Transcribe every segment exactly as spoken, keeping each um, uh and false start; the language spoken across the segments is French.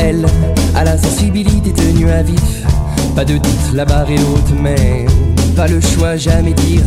Elle a la sensibilité tenue à vif. Pas de doute, la barre est haute, mais pas le choix, jamais dire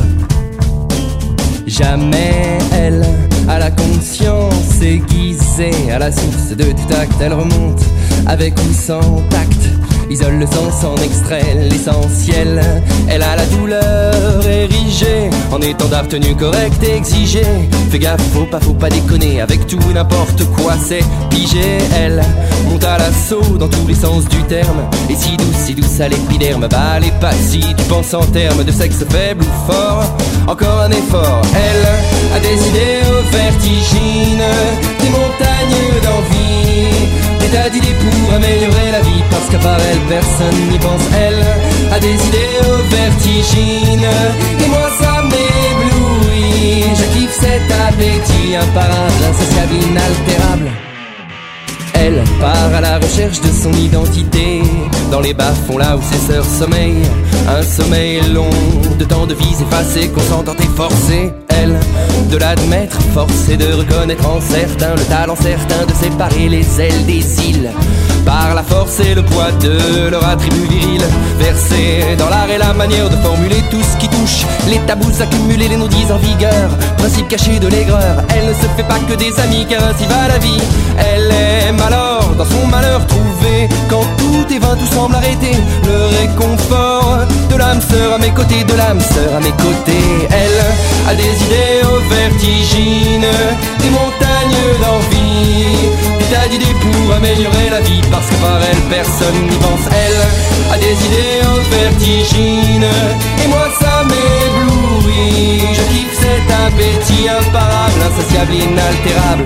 jamais. Elle a la conscience aiguisée. À la source de tout acte, elle remonte avec ou sans tact. Isole le sens, en extrait l'essentiel. Elle a la douleur érigée en étendard tenu correct et exigé. Fais gaffe, faut pas, faut pas déconner avec tout et n'importe quoi, c'est pigé. Elle monte à l'assaut dans tous les sens du terme. Et si douce, si douce à l'épiderme, bah allez pas si tu penses en termes de sexe faible ou fort. Encore un effort. Elle a des idées vertigineuses, des montagnes d'envie, des tas d'idées pour améliorer la vie, parce qu'à part elle, personne n'y pense. Elle a des idées vertigineuses, et moi ça m'éblouit. Je kiffe cet appétit imparable, insatiable, inaltérable. Elle part à la recherche de son identité dans les bas-fonds là où ses sœurs sommeillent. Un sommeil long de temps de vie effacée, consentante et forcée. Elle, de l'admettre, forcée de reconnaître en certains le talent certain de séparer les ailes des îles par la force et le poids de leur attribut viril. Versé dans l'art et la manière de formuler tout ce qui touche les tabous accumulés, les non-dits en vigueur, principe caché de l'aigreur. Elle ne se fait pas que des amis car ainsi va la vie. Elle aime alors dans son malheur trouver, quand tout est vain, tout semble arrêter, le réconfort de l'âme sœur à mes côtés, de l'âme sœur à mes côtés. Elle a des idées vertigineuses, des montagnes d'envie, des tas d'idées pour améliorer la vie, parce que par elle personne n'y pense. Elle a des idées vertigineuses, et moi ça m'éblouit. Je kiffe cet appétit imparable, insatiable, inaltérable.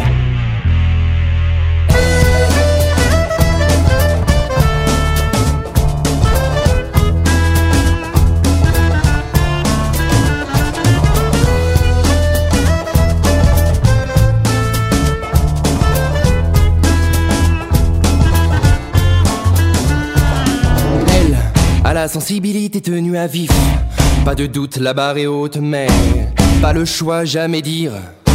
La sensibilité tenue à vif, pas de doute, la barre est haute, mais pas le choix, jamais dire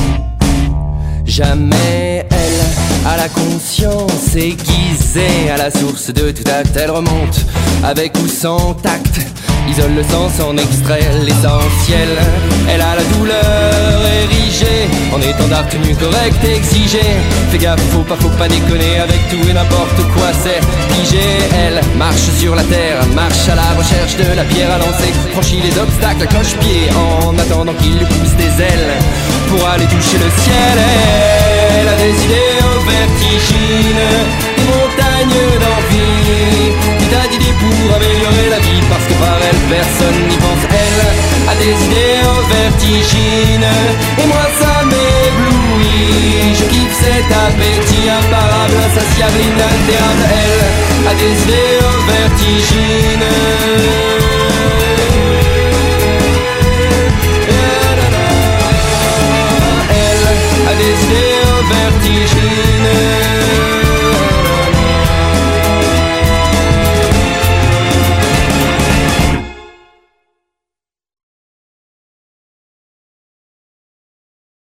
jamais. Elle a la conscience aiguisée, à la source de tout acte, elle remonte avec ou sans tact. Isole le sens, en extrait l'essentiel. Elle a la douleur érigée en étendard tenu correct et exigé. Fais gaffe, faut pas, faut pas déconner avec tout et n'importe quoi, c'est pigé. Elle marche sur la terre, marche à la recherche de la pierre à lancer, franchit les obstacles à cloche-pied en attendant qu'il lui pousse des ailes pour aller toucher le ciel. Elle a des idées vertigineuses, des montagnes d'envie, des tas d'idées pour améliorer la vie, parce que par elle personne n'y pense. Elle a des idées vertigineuses, et moi ça m'éblouit. Je kiffe cet appétit imparable, insatiable, inaltérable. Elle a des idées vertigineuses.